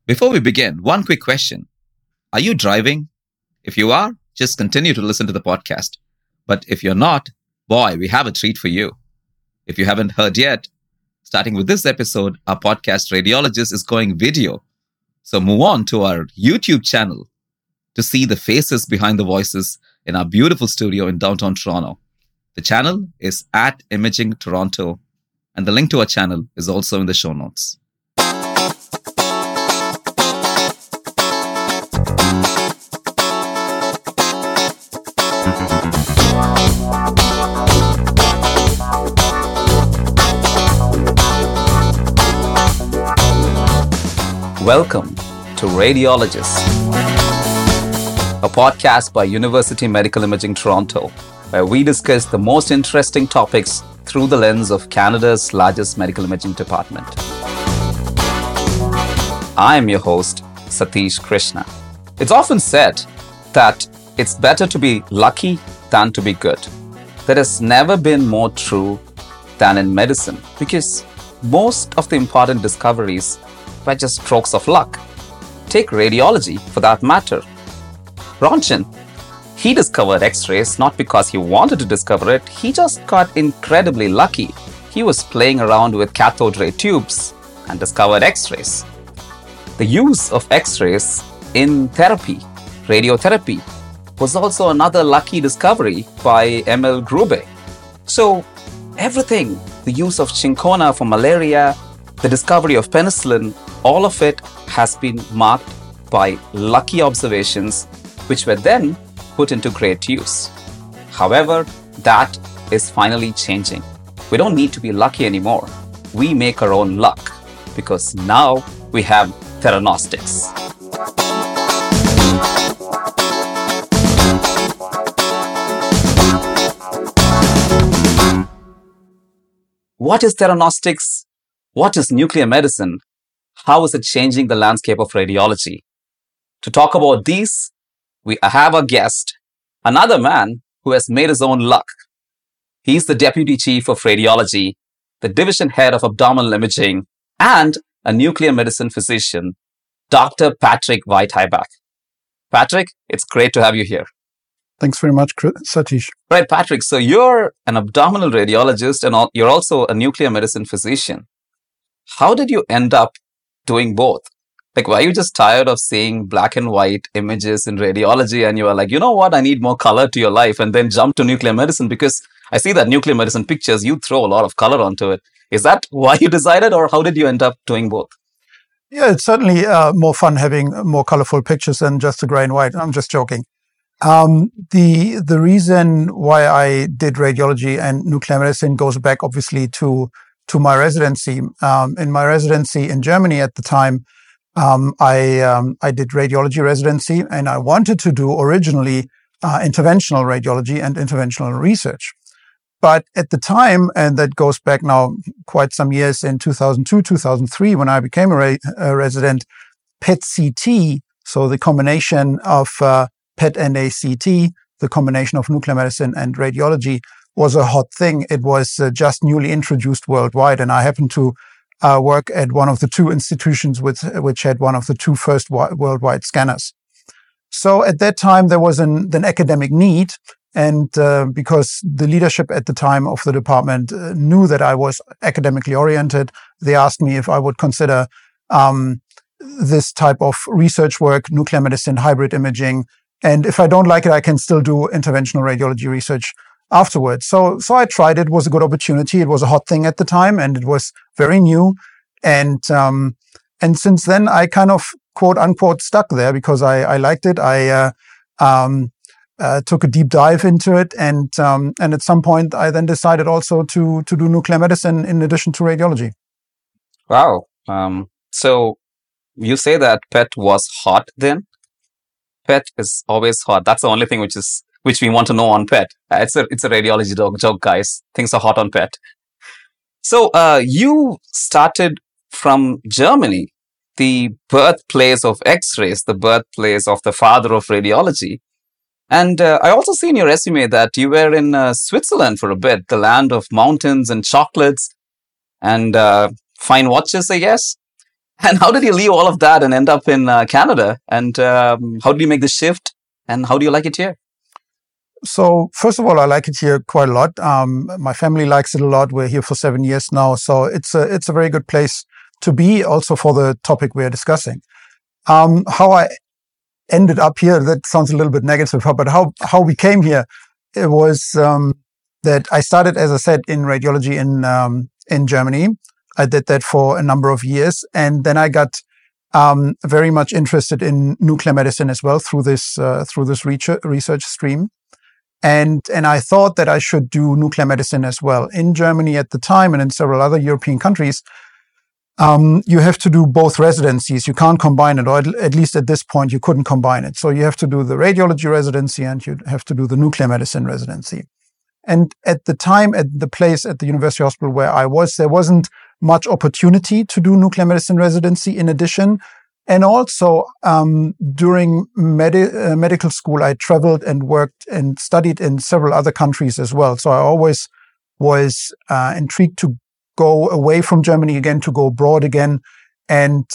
Before we begin, one quick question. Are you driving? If you are, just continue to listen to the podcast. But if you're not, boy, we have a treat for you. If you haven't heard yet, starting with this episode, our podcast Radiologist is going video. So move on to our YouTube channel to see the faces behind the voices in our beautiful studio in downtown Toronto. The channel is at Imaging Toronto, and the link to our channel is also in the show notes. Welcome to Radiologist, a podcast by University Medical Imaging Toronto, where we discuss the most interesting topics through the lens of Canada's largest medical imaging department. I am your host, Satish Krishna. It's often said that it's better to be lucky than to be good. That has never been more true than in medicine, because most of the important discoveries were just strokes of luck. Take radiology for that matter. Röntgen, he discovered X-rays not because he wanted to discover it, he just got incredibly lucky. He was playing around with cathode ray tubes and discovered X-rays. The use of X-rays in therapy, radiotherapy, was also another lucky discovery by Emil Grube. So everything, the use of cinchona for malaria, the discovery of penicillin, all of it has been marked by lucky observations, which were then put into great use. However, that is finally changing. We don't need to be lucky anymore. We make our own luck, because now we have theranostics. What is theranostics? What is nuclear medicine? How is it changing the landscape of radiology? To talk about these, we have a guest, another man who has made his own luck. He's the Deputy Chief of Radiology, the Division Head of Abdominal Imaging, and a nuclear medicine physician, Dr. Patrick White-Heiback. Patrick, it's great to have you here. Thanks very much, Satish. Right, Patrick. So you're an abdominal radiologist and you're also a nuclear medicine physician. How did you end up doing both? Like, were you just tired of seeing black and white images in radiology and you were like, you know what, I need more color to your life, and then jump to nuclear medicine? Because I see that nuclear medicine pictures, you throw a lot of color onto it. Is that why you decided, or how did you end up doing both? Yeah, it's certainly more fun having more colorful pictures than just the gray and white. I'm just joking. The reason why I did radiology and nuclear medicine goes back obviously to my residency. In my residency in Germany at the time, I did radiology residency, and I wanted to do originally interventional radiology and interventional research. But at the time, and that goes back now quite some years, in 2002, 2003, when I became a resident, PET-CT, so the combination of PET and ACT, the combination of nuclear medicine and radiology, was a hot thing. It was just newly introduced worldwide, and I happened to work at one of the two institutions which had one of the two first worldwide scanners. So at that time, there was an academic need, and because the leadership at the time of the department knew that I was academically oriented, they asked me if I would consider this type of research work, nuclear medicine, hybrid imaging, and if I don't like it, I can still do interventional radiology research afterwards. So I tried it. It was a good opportunity. It was a hot thing at the time, and it was very new. And since then, I kind of quote unquote stuck there because I liked it. I took a deep dive into it, and at some point, I then decided also to do nuclear medicine in addition to radiology. Wow. So you say that PET was hot then? PET is always hot. That's the only thing which we want to know on PET. It's a radiology joke, guys. Things are hot on PET. So you started from Germany, the birthplace of X-rays, the birthplace of the father of radiology. And I also see in your resume that you were in Switzerland for a bit, the land of mountains and chocolates and fine watches, I guess. And how did you leave all of that and end up in Canada? And how did you make the shift? And how do you like it here? So first of all, I like it here quite a lot. My family likes it a lot. We're here for 7 years now, so it's a very good place to be. Also for the topic we are discussing. How I ended up here, that sounds a little bit negative, but how we came here, it was that I started, as I said, in radiology in Germany. I did that for a number of years, and then I got very much interested in nuclear medicine as well through this research stream. And I thought that I should do nuclear medicine as well. In Germany at the time and in several other European countries, you have to do both residencies. You can't combine it, or at least at this point, you couldn't combine it. So you have to do the radiology residency and you have to do the nuclear medicine residency. And at the time, at the place at the University Hospital where I was, there wasn't much opportunity to do nuclear medicine residency in addition. And also, during medical school, I traveled and worked and studied in several other countries as well. So I always was intrigued to go away from Germany again, to go abroad again. And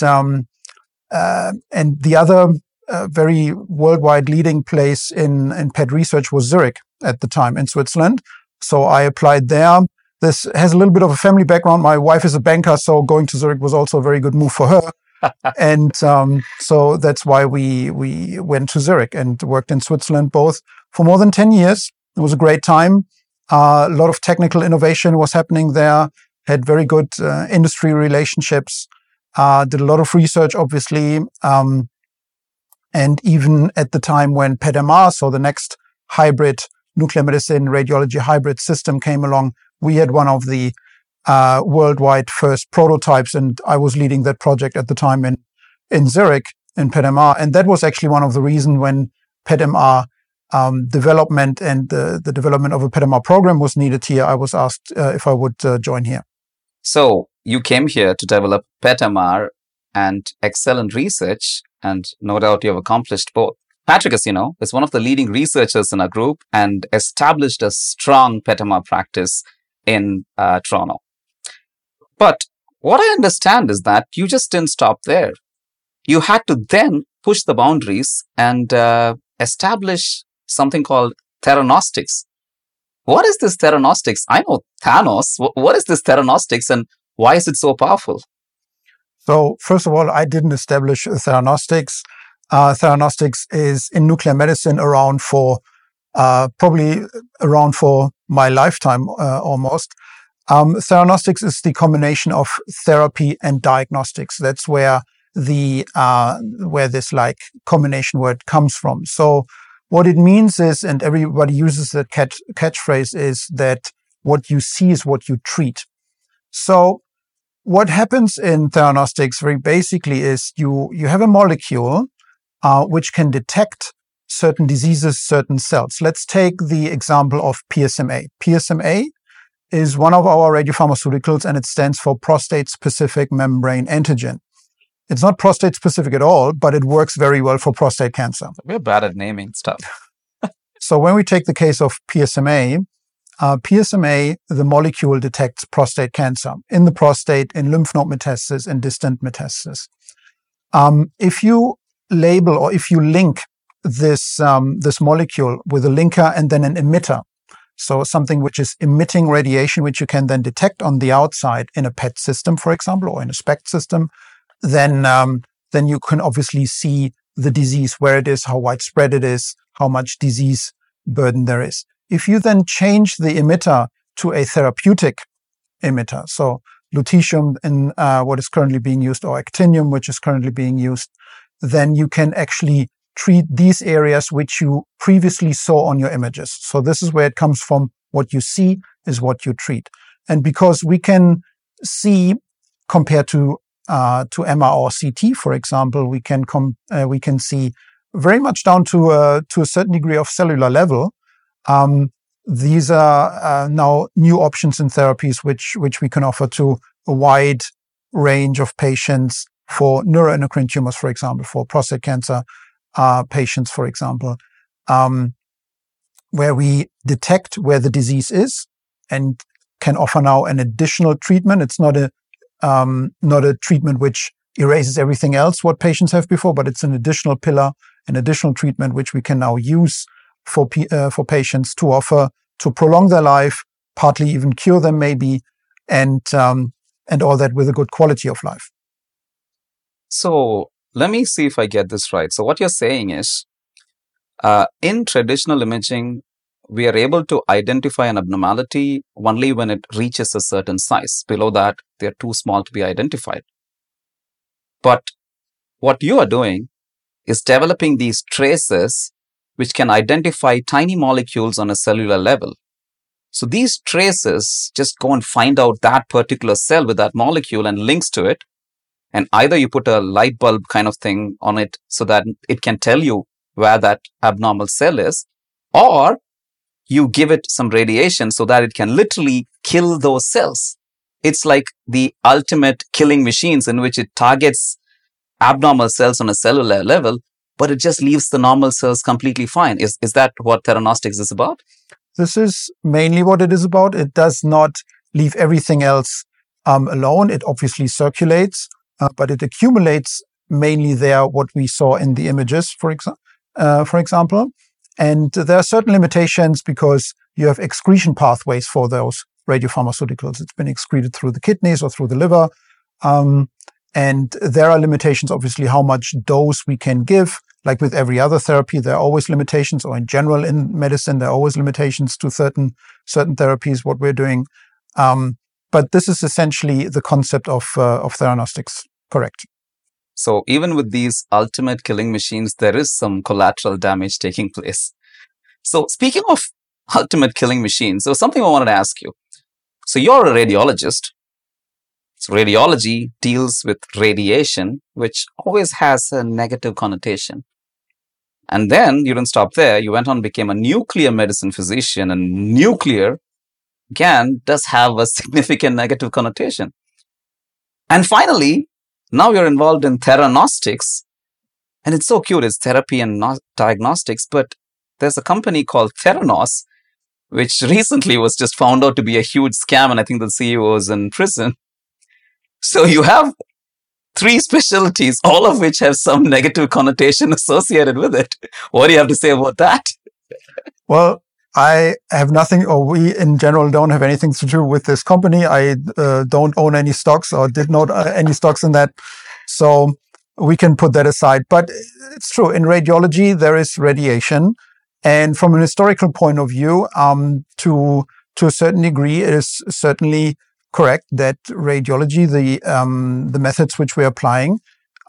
the other very worldwide leading place in PET research was Zurich at the time in Switzerland. So I applied there. This has a little bit of a family background. My wife is a banker, so going to Zurich was also a very good move for her. And so that's why we went to Zurich and worked in Switzerland both for more than 10 years. It was a great time. A lot of technical innovation was happening there. Had very good industry relationships. Did a lot of research, obviously. And even at the time when PET-MR, so the next hybrid nuclear medicine radiology hybrid system came along, we had one of the worldwide first prototypes, and I was leading that project at the time in Zurich in PET-MR. And that was actually one of the reasons when PET-MR development and the development of a PET-MR program was needed here, I was asked if I would join here. So you came here to develop PET-MR and excel in research, and no doubt you have accomplished both. Patrick, as you know, is one of the leading researchers in our group and established a strong PET-MR practice in Toronto. But what I understand is that you just didn't stop there. You had to then push the boundaries and establish something called theranostics. What is this theranostics? I know Thanos. What is this theranostics and why is it so powerful? So first of all, I didn't establish theranostics. Theranostics is in nuclear medicine probably around for my lifetime almost. Theranostics is the combination of therapy and diagnostics. That's where this like combination word comes from. So what it means is, and everybody uses that catchphrase, is that what you see is what you treat. So what happens in theranostics very basically is you have a molecule which can detect certain diseases, certain cells. Let's take the example of PSMA. PSMA is one of our radiopharmaceuticals, and it stands for prostate-specific membrane antigen. It's not prostate-specific at all, but it works very well for prostate cancer. We're bad at naming stuff. So when we take the case of PSMA, the molecule detects prostate cancer in the prostate, in lymph node metastasis, and distant metastasis. If you label or if you link this molecule with a linker and then an emitter, so something which is emitting radiation, which you can then detect on the outside in a PET system, for example, or in a SPECT system, then you can obviously see the disease, where it is, how widespread it is, how much disease burden there is. If you then change the emitter to a therapeutic emitter, so lutetium in what is currently being used, or actinium, which is currently being used, then you can actually treat these areas which you previously saw on your images. So this is where it comes from. What you see is what you treat. And because we can see, compared to MR or CT, for example, we can see very much down to a certain degree of cellular level. These are now new options in therapies which we can offer to a wide range of patients for neuroendocrine tumors, for example, for prostate cancer patients, for example, where we detect where the disease is and can offer now an additional treatment. It's not a treatment which erases everything else what patients have before, but it's an additional pillar, an additional treatment which we can now use for patients to offer to prolong their life, partly even cure them maybe, and all that with a good quality of life. So let me see if I get this right. So what you're saying is, in traditional imaging, we are able to identify an abnormality only when it reaches a certain size. Below that, they're too small to be identified. But what you are doing is developing these traces which can identify tiny molecules on a cellular level. So these traces just go and find out that particular cell with that molecule and links to it. And either you put a light bulb kind of thing on it so that it can tell you where that abnormal cell is, or you give it some radiation so that it can literally kill those cells. It's like the ultimate killing machines in which it targets abnormal cells on a cellular level, but it just leaves the normal cells completely fine. Is that what theranostics is about? This is mainly what it is about. It does not leave everything else alone. It obviously circulates, but it accumulates mainly there what we saw in the images, for example. And there are certain limitations because you have excretion pathways for those radiopharmaceuticals. It's been excreted through the kidneys or through the liver. And there are limitations, obviously, how much dose we can give. Like with every other therapy, there are always limitations, or in general in medicine, there are always limitations to certain therapies, what we're doing. But this is essentially the concept of theranostics, correct? So even with these ultimate killing machines, there is some collateral damage taking place. So speaking of ultimate killing machines, so something I wanted to ask you. So you're a radiologist. So radiology deals with radiation, which always has a negative connotation. And then you didn't stop there. You went on and became a nuclear medicine physician, and nuclear, again, does have a significant negative connotation. And finally, now you're involved in theranostics, and it's so cute. It's therapy and diagnostics, but there's a company called Theranos, which recently was just found out to be a huge scam, and I think the CEO is in prison. So you have 3 specialties, all of which have some negative connotation associated with it. What do you have to say about that? Well, I have nothing, or we in general don't have anything to do with this company. I don't own any stocks or did not any stocks in that. So we can put that aside. But it's true. In radiology, there is radiation. And from an historical point of view, to a certain degree, it is certainly correct that radiology, the methods which we're applying,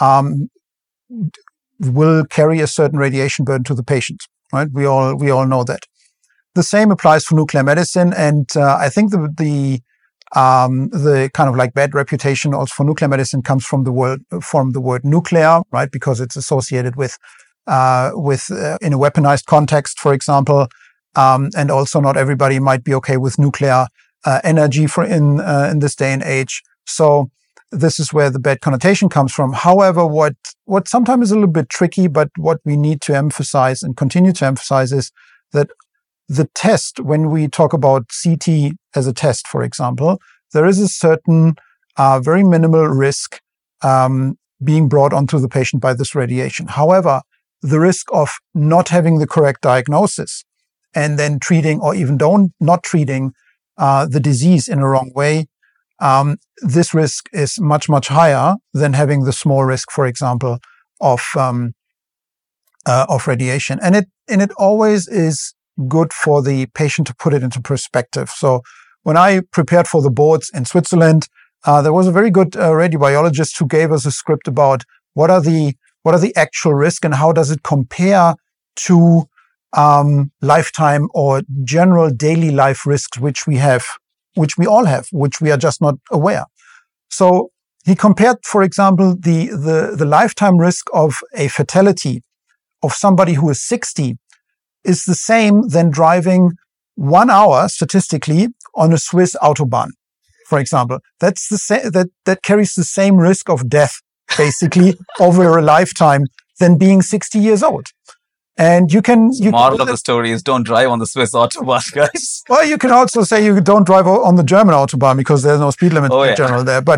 will carry a certain radiation burden to the patient. Right? We all know that. The same applies for nuclear medicine, and I think the kind of like bad reputation also for nuclear medicine comes from the word nuclear, right? Because it's associated with in a weaponized context, for example, and also not everybody might be okay with nuclear energy in this day and age. So this is where the bad connotation comes from. However, what sometimes is a little bit tricky, but what we need to emphasize and continue to emphasize is that the test, when we talk about CT as a test, for example, there is a certain very minimal risk being brought onto the patient by this radiation. However, the risk of not having the correct diagnosis and then treating or even not treating the disease in a wrong way, this risk is much, much higher than having the small risk, for example, of radiation. And it always is good for the patient to put it into perspective. So when I prepared for the boards in Switzerland, there was a very good radiobiologist who gave us a script about what are the actual risks and how does it compare to lifetime or general daily life risks which we all have, which we are just not aware. So he compared, for example, the lifetime risk of a fatality of somebody who is 60 is the same than driving 1 hour statistically on a Swiss autobahn, for example. That's that carries the same risk of death basically over a lifetime than being 60 years old. And the moral of the story is don't drive on the Swiss autobahn, guys. Well, you can also say you don't drive on the German autobahn because there's no speed limit in general there. But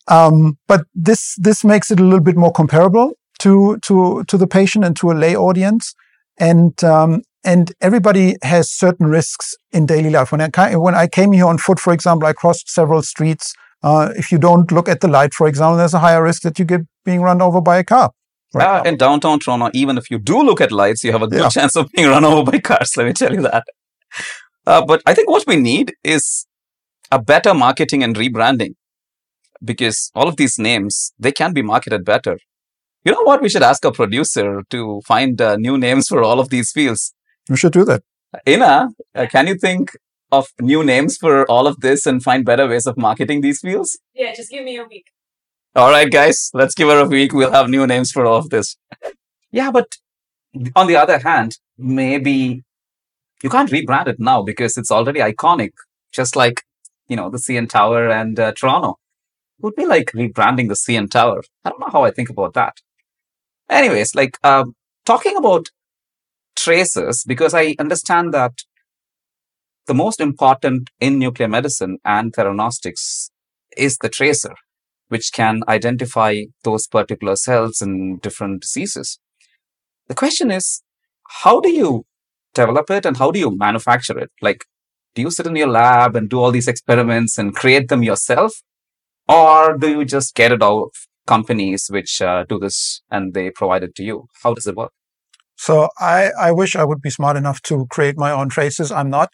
But this makes it a little bit more comparable to the patient and to a lay audience. And everybody has certain risks in daily life. When I came here on foot, for example, I crossed several streets. If you don't look at the light, for example, there's a higher risk that you get being run over by a car. In downtown Toronto, even if you do look at lights, you have a good chance of being run over by cars. Let me tell you that. But I think what we need is a better marketing and rebranding, because all of these names, they can be marketed better. You know what? We should ask our producer to find new names for all of these fields. We should do that. Ina, can you think of new names for all of this and find better ways of marketing these fields? Yeah, just give me a week. All right, guys, let's give her a week. We'll have new names for all of this. Yeah, but on the other hand, maybe you can't rebrand it now because it's already iconic, just like, the CN Tower and Toronto. It would be like rebranding the CN Tower. I don't know how I think about that. Anyways, talking about tracers, because I understand that the most important in nuclear medicine and theranostics is the tracer, which can identify those particular cells in different diseases. The question is, how do you develop it and how do you manufacture it? Do you sit in your lab and do all these experiments and create them yourself? Or do you just get it out of companies which do this and they provide it to you? How does it work? So I wish I would be smart enough to create my own traces. I'm not.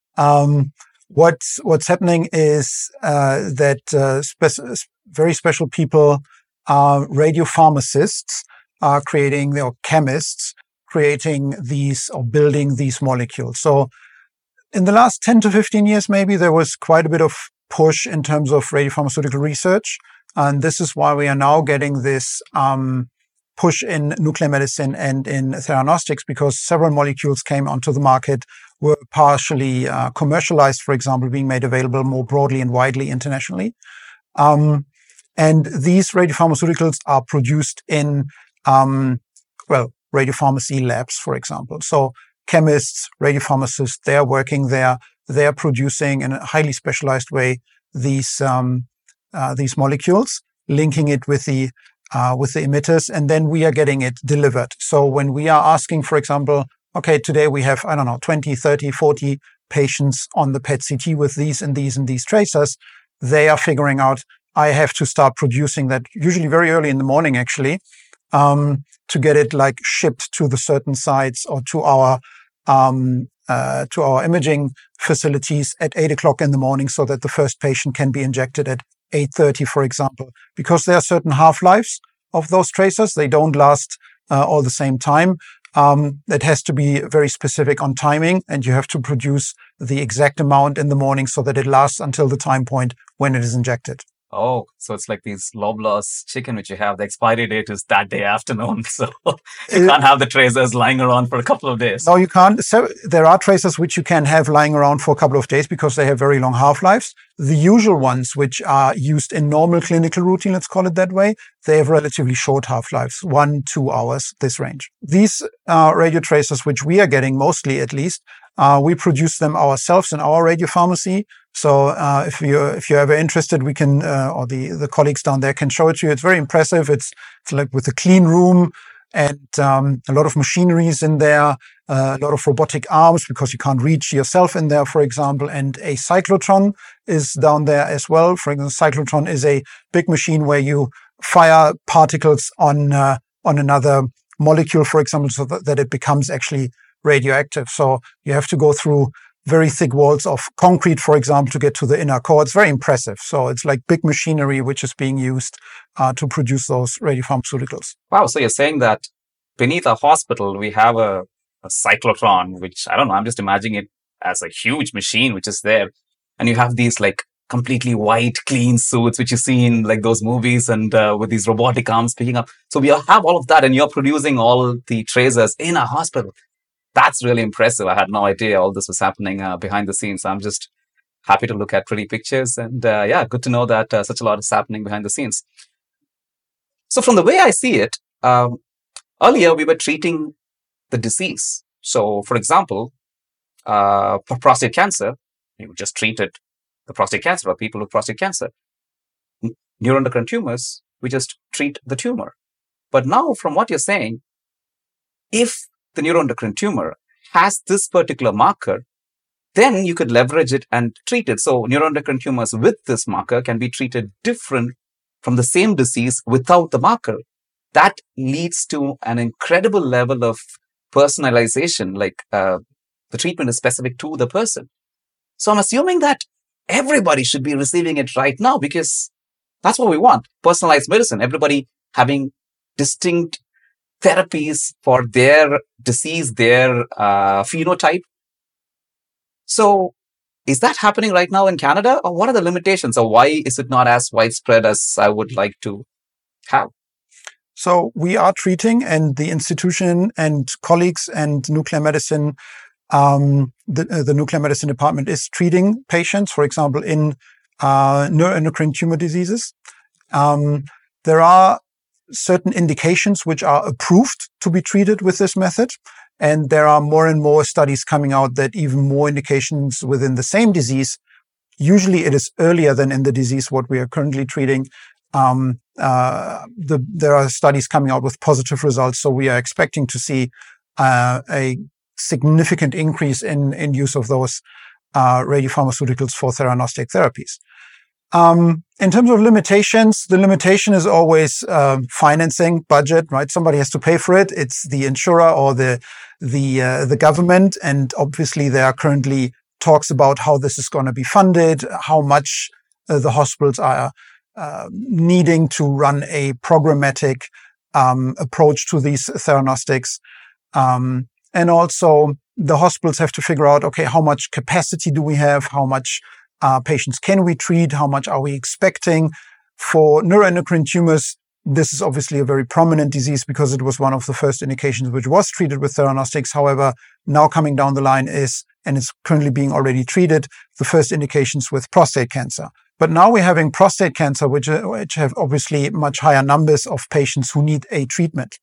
What's happening is that very special people, radiopharmacists, are creating, chemists, creating these or building these molecules. So in the last 10 to 15 years, maybe there was quite a bit of push in terms of radiopharmaceutical research. And this is why we are now getting this push in nuclear medicine and in theranostics, because several molecules came onto the market, were partially commercialized, for example, being made available more broadly and widely internationally. And these radiopharmaceuticals are produced in, radiopharmacy labs, for example. So chemists, radiopharmacists, they are working there. They are producing in a highly specialized way these molecules, linking it with the emitters, and then we are getting it delivered. So when we are asking, for example, okay, today we have, 20, 30, 40 patients on the PET-CT with these and these and these tracers, they are figuring out, I have to start producing that usually very early in the morning, actually, to get it shipped to the certain sites or to our imaging facilities at 8 o'clock in the morning, so that the first patient can be injected at 8:30, for example, because there are certain half-lives of those tracers. They don't last all the same time. It has to be very specific on timing, and you have to produce the exact amount in the morning so that it lasts until the time point when it is injected. Oh, so it's like these Loblaws chicken which you have. The expiry date is that day afternoon. So you can't have the tracers lying around for a couple of days. No, you can't. So there are tracers which you can have lying around for a couple of days because they have very long half-lives. The usual ones, which are used in normal clinical routine, let's call it that way, they have relatively short half-lives, 1-2 hours, this range. These radio tracers, which we are getting mostly at least, we produce them ourselves in our radiopharmacy. So if you're ever interested, we can, or the colleagues down there can show it to you. It's very impressive. It's like with a clean room and a lot of machineries in there, a lot of robotic arms because you can't reach yourself in there, for example. And a cyclotron is down there as well. For example, cyclotron is a big machine where you fire particles on another molecule, for example, so that it becomes actually radioactive. So you have to go through very thick walls of concrete, for example, to get to the inner core. It's very impressive. So it's like big machinery which is being used to produce those radiopharmaceuticals. Wow. So you're saying that beneath a hospital, we have a cyclotron, which I don't know, I'm just imagining it as a huge machine which is there. And you have these completely white, clean suits, which you see in those movies and with these robotic arms picking up. So we have all of that and you're producing all the tracers in a hospital. That's really impressive. I had no idea all this was happening behind the scenes. I'm just happy to look at pretty pictures and good to know that such a lot is happening behind the scenes. So from the way I see it, earlier we were treating the disease. So for example, for prostate cancer, you just treated the prostate cancer or people with prostate cancer. neuroendocrine tumors, we just treat the tumor. But now, from what you're saying, if the neuroendocrine tumor has this particular marker, then you could leverage it and treat it. So neuroendocrine tumors with this marker can be treated different from the same disease without the marker. That leads to an incredible level of personalization, like the treatment is specific to the person. So I'm assuming that everybody should be receiving it right now, because that's what we want. Personalized medicine, everybody having distinct therapies for their disease, their phenotype. So is that happening right now in Canada, or what are the limitations, or why is it not as widespread as I would like to have? So we are treating, and the institution and colleagues and nuclear medicine, the nuclear medicine department is treating patients, for example, in neuroendocrine tumor diseases. There are certain indications which are approved to be treated with this method. And there are more and more studies coming out that even more indications within the same disease, usually it is earlier than in the disease what we are currently treating. There are studies coming out with positive results. So we are expecting to see a significant increase in use of those radiopharmaceuticals for theranostic therapies. In terms of limitations, the limitation is always financing, budget, right? Somebody has to pay for it. It's the insurer or the government. And obviously there are currently talks about how this is going to be funded, how much the hospitals are needing to run a programmatic approach to these theranostics. And also the hospitals have to figure out, okay, how much capacity do we have? How much patients can we treat? How much are we expecting? For neuroendocrine tumors, this is obviously a very prominent disease because it was one of the first indications which was treated with theranostics. However, now coming down the line is, and it's currently being already treated, the first indications with prostate cancer. But now we're having prostate cancer, which have obviously much higher numbers of patients who need a treatment.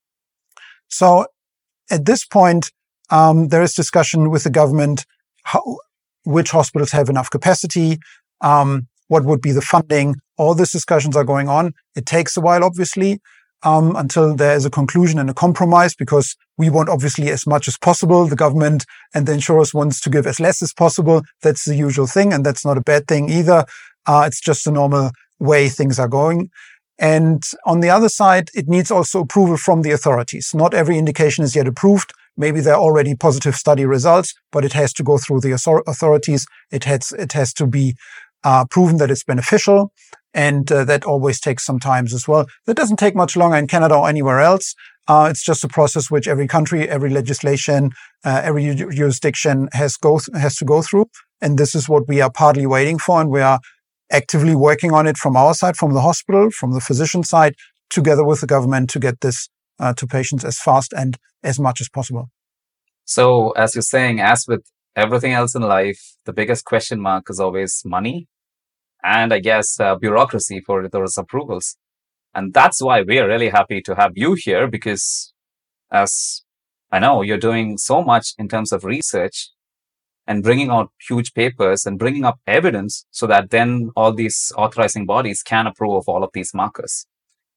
So at this point, there is discussion with the government, which hospitals have enough capacity, what would be the funding. All these discussions are going on. It takes a while, obviously, until there is a conclusion and a compromise, because we want obviously as much as possible. The government and the insurers wants to give as less as possible. That's the usual thing, and that's not a bad thing either. It's just a normal way things are going. And on the other side, it needs also approval from the authorities. Not every indication is yet approved. Maybe there are already positive study results, but it has to go through the authorities. It has to be proven that it's beneficial, and that always takes some time as well. That doesn't take much longer in Canada or anywhere else. It's just a process which every country, every legislation, every jurisdiction has to go through. And this is what we are partly waiting for, and we are actively working on it from our side, from the hospital, from the physician side, together with the government to get this to patients as fast and as much as possible. So, as you're saying, as with everything else in life, the biggest question mark is always money and, I guess, bureaucracy for those approvals. And that's why we are really happy to have you here, because as I know, you're doing so much in terms of research and bringing out huge papers and bringing up evidence so that then all these authorizing bodies can approve of all of these markers.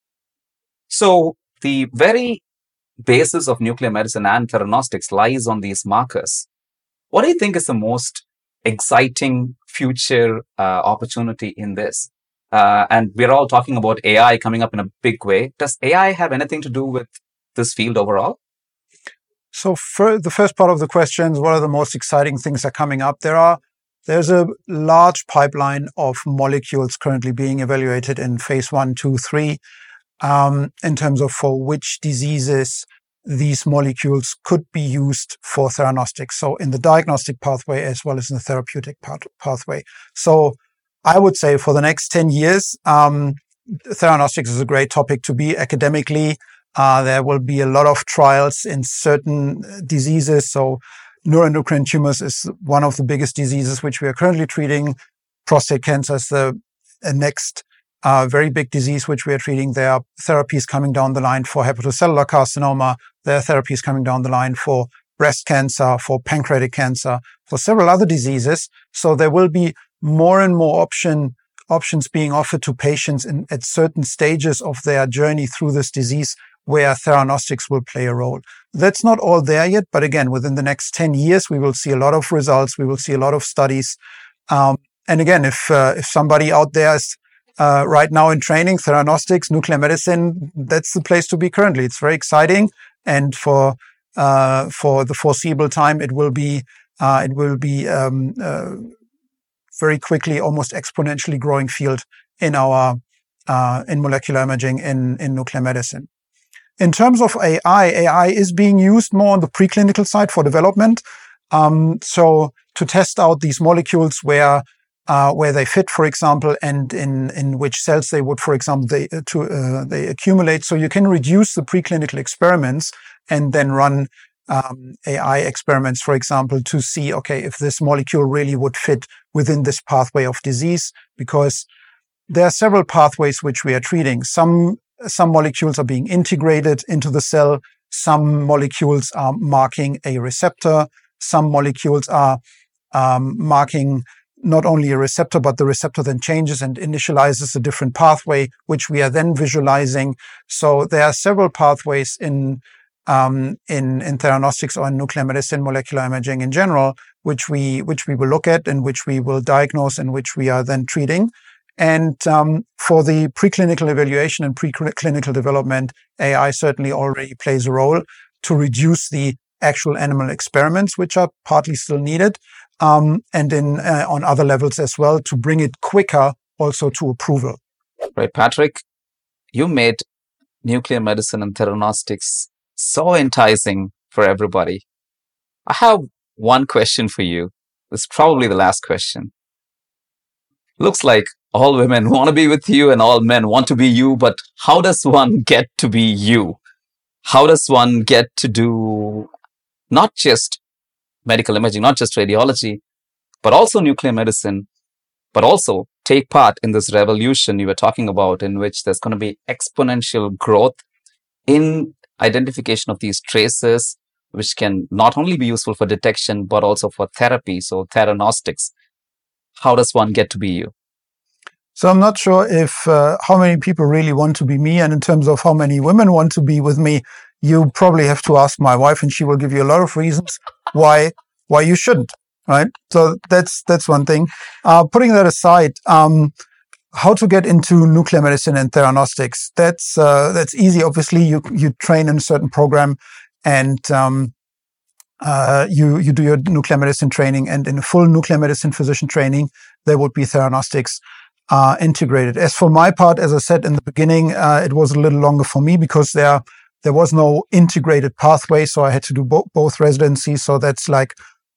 So the very basis of nuclear medicine and theranostics lies on these markers. What do you think is the most exciting future opportunity in this? And we're all talking about AI coming up in a big way. Does AI have anything to do with this field overall? So for the first part of the questions, what are the most exciting things that are coming up? There's a large pipeline of molecules currently being evaluated in phase 1, 2, 3, in terms of for which diseases these molecules could be used for theranostics. So in the diagnostic pathway as well as in the therapeutic pathway. So I would say for the next 10 years, theranostics is a great topic to be academically. There will be a lot of trials in certain diseases. So neuroendocrine tumors is one of the biggest diseases which we are currently treating. Prostate cancer is the next very big disease which we are treating. There are therapies coming down the line for hepatocellular carcinoma. There are therapies coming down the line for breast cancer, for pancreatic cancer, for several other diseases. So there will be more and more options being offered to patients at certain stages of their journey through this disease where theranostics will play a role. That's not all there yet, but again, within the next 10 years, we will see a lot of results. We will see a lot of studies. And again, if somebody out there is right now in training, theranostics, nuclear medicine, that's the place to be currently. It's very exciting. And for the foreseeable time, it will be very quickly, almost exponentially growing field in in molecular imaging in nuclear medicine. In terms of AI is being used more on the preclinical side for development. So to test out these molecules where they fit, for example, and in which cells they would, for example, they accumulate. So you can reduce the preclinical experiments and then run AI experiments, for example, to see, okay, if this molecule really would fit within this pathway of disease, because there are several pathways which we are treating. Some molecules are being integrated into the cell. Some molecules are marking a receptor. Some molecules are marking not only a receptor, but the receptor then changes and initializes a different pathway, which we are then visualizing. So there are several pathways in theranostics or in nuclear medicine, molecular imaging in general, which we will look at and which we will diagnose and which we are then treating. And for the preclinical evaluation and preclinical development, AI certainly already plays a role to reduce the actual animal experiments, which are partly still needed, and on other levels as well, to bring it quicker also to approval. Right, Patrick, you made nuclear medicine and theranostics so enticing for everybody. I have one question for you. This is probably the last question. Looks like all women want to be with you and all men want to be you, but how does one get to be you? How does one get to do not just medical imaging, not just radiology, but also nuclear medicine, but also take part in this revolution you were talking about, in which there's going to be exponential growth in identification of these traces, which can not only be useful for detection, but also for therapy, so theranostics. How does one get to be you? So I'm not sure if how many people really want to be me, and in terms of how many women want to be with me, you probably have to ask my wife, and she will give you a lot of reasons why you shouldn't. Right? So that's one thing. Putting that aside, how to get into nuclear medicine and theranostics? That's easy. Obviously, you train in a certain program, and you do your nuclear medicine training, and in a full nuclear medicine physician training, there would be theranostics integrated. As for my part, as I said in the beginning, it was a little longer for me because there was no integrated pathway, so I had to do both residencies. So that's like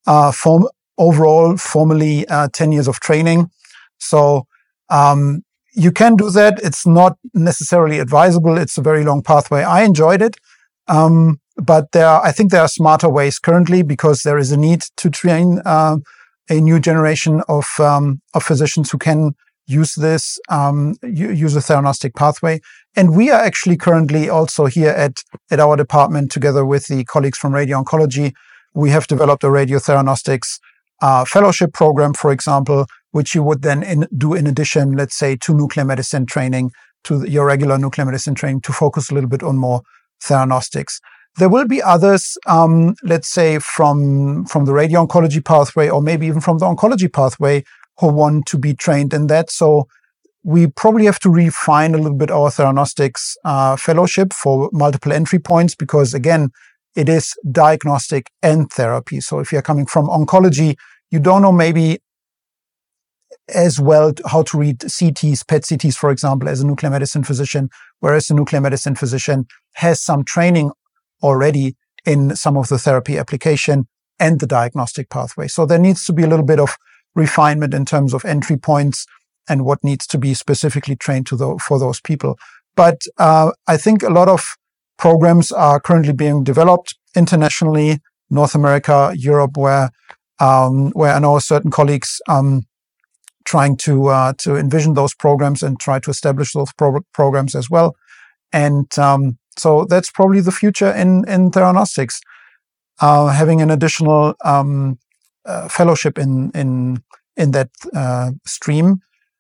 formally 10 years of training. So you can do that. It's not necessarily advisable. It's a very long pathway. I enjoyed it. But I think there are smarter ways currently, because there is a need to train a new generation of physicians who can use this, use a theranostic pathway. And we are actually currently also here at our department, together with the colleagues from radio-oncology, we have developed a radiotheranostics fellowship program, for example, which you would then do in addition, let's say, to nuclear medicine training, to your regular nuclear medicine training, to focus a little bit on more theranostics. There will be others, let's say, from the radio-oncology pathway, or maybe even from the oncology pathway, who want to be trained in that. So we probably have to refine a little bit our theranostics fellowship for multiple entry points, because, again, it is diagnostic and therapy. So if you're coming from oncology, you don't know maybe as well how to read CTs, PET CTs, for example, as a nuclear medicine physician, whereas a nuclear medicine physician has some training already in some of the therapy application and the diagnostic pathway. So there needs to be a little bit of refinement in terms of entry points and what needs to be specifically trained for those people. But I think a lot of programs are currently being developed internationally, North America, Europe, where I know certain colleagues trying to envision those programs and try to establish those programs as well. And so that's probably the future in theranostics, having an additional fellowship in that stream.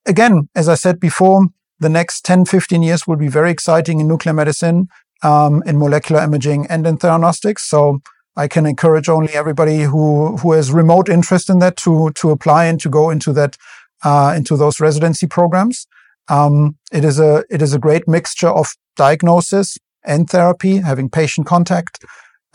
again, as I said before, the next 10, 15 years will be very exciting in nuclear medicine, in molecular imaging and in theranostics. So I can encourage only everybody who has remote interest in that to apply and to go into that, into those residency programs. It is a great mixture of diagnosis and therapy, having patient contact,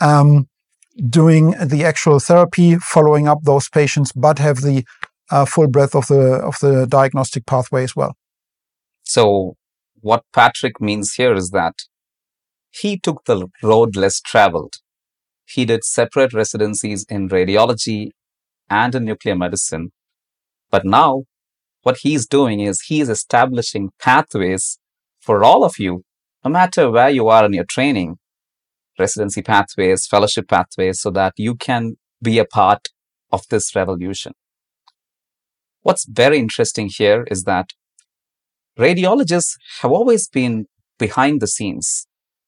doing the actual therapy, following up those patients, but have the full breadth of the diagnostic pathway as well. So what Patrick means here is that he took the road less traveled. He did separate residencies in radiology and in nuclear medicine. But now what he's doing is he's establishing pathways for all of you, no matter where you are in your training, residency pathways, fellowship pathways, so that you can be a part of this revolution. What's very interesting here is that radiologists have always been behind the scenes.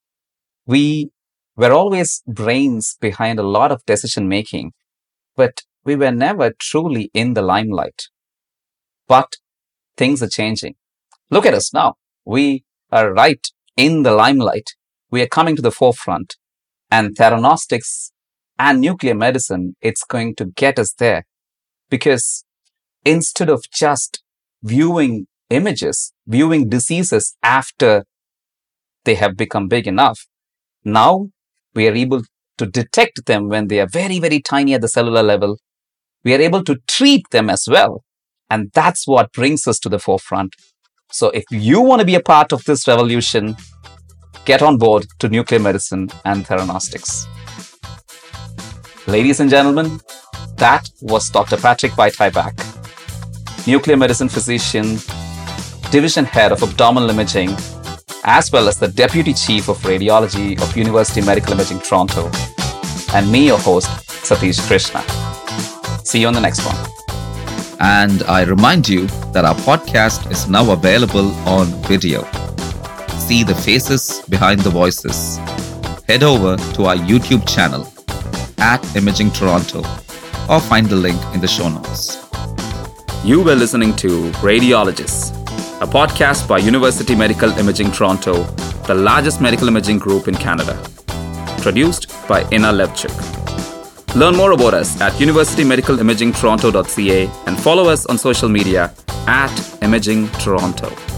We were always brains behind a lot of decision making, but we were never truly in the limelight. But things are changing. Look at us now. We are right in the limelight. We are coming to the forefront. And theranostics and nuclear medicine, it's going to get us there. Because instead of just viewing images, viewing diseases after they have become big enough, now we are able to detect them when they are very, very tiny at the cellular level. We are able to treat them as well. And that's what brings us to the forefront. So if you want to be a part of this revolution, get on board to nuclear medicine and theranostics. Ladies and gentlemen, that was Dr. Patrick Veit-Heibach, nuclear medicine physician, division head of abdominal imaging, as well as the deputy chief of radiology of University Medical Imaging Toronto, and me, your host, Satish Krishna. See you on the next one. And I remind you that our podcast is now available on video. See the faces behind the voices. Head over to our YouTube channel @Imaging Toronto or find the link in the show notes. You were listening to Radiologists, a podcast by University Medical Imaging Toronto, the largest medical imaging group in Canada. Produced by Ina Levchuk. Learn more about us at universitymedicalimagingtoronto.ca and follow us on social media @Imaging Toronto.